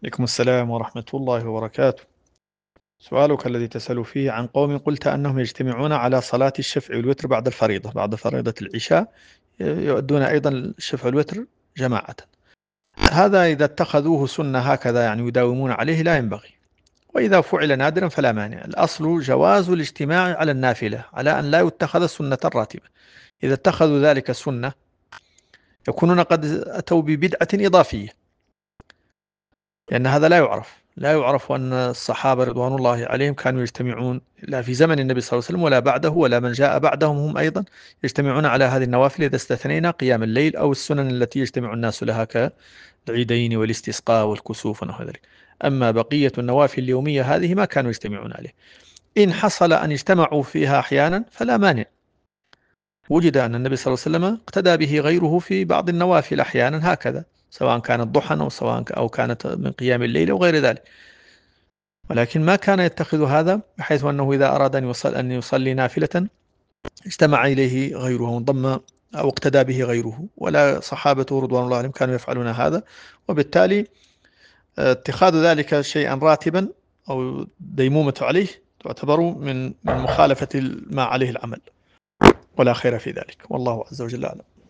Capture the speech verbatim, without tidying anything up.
عليكم السلام ورحمة الله وبركاته. سؤالك الذي تسأل فيه عن قوم قلت أنهم يجتمعون على صلاة الشفع والوتر بعد الفريضة، بعد فريضة العشاء يؤدون أيضا الشفع والوتر جماعة. هذا إذا اتخذوه سنة هكذا يعني يداومون عليه لا ينبغي، وإذا فعل نادرا فلا مانع. الأصل جواز الاجتماع على النافلة على أن لا يتخذ سنة راتبة. إذا اتخذوا ذلك سنة يكونون قد أتوا ببدعة إضافية، لأن هذا لا يعرف لا يعرف أن الصحابة رضوان الله عليهم كانوا يجتمعون لا في زمن النبي صلى الله عليه وسلم ولا بعده ولا من جاء بعدهم هم أيضا يجتمعون على هذه النوافل، إذا استثنينا قيام الليل أو السنن التي يجتمع الناس لها كالعيدين والاستسقاء والكسوف ونحو ذلك. أما بقية النوافل اليومية هذه ما كانوا يجتمعون عليه. إن حصل أن اجتمعوا فيها أحيانا فلا مانع، وجد أن النبي صلى الله عليه وسلم اقتدى به غيره في بعض النوافل أحيانا هكذا، سواء كانت ضحى أو سواء أو كانت من قيام الليل أو غير ذلك، ولكن ما كان يتخذ هذا بحيث أنه إذا أراد أن يصلي, أن يصلي نافلة اجتمع إليه غيره وانضم أو اقتدى به غيره، ولا صحابته رضوان الله عليهم كانوا يفعلون هذا. وبالتالي اتخاذ ذلك شيئا راتبا أو ديمومة عليه تعتبر من من مخالفة ما عليه العمل، ولا خير في ذلك، والله عز وجل أعلم.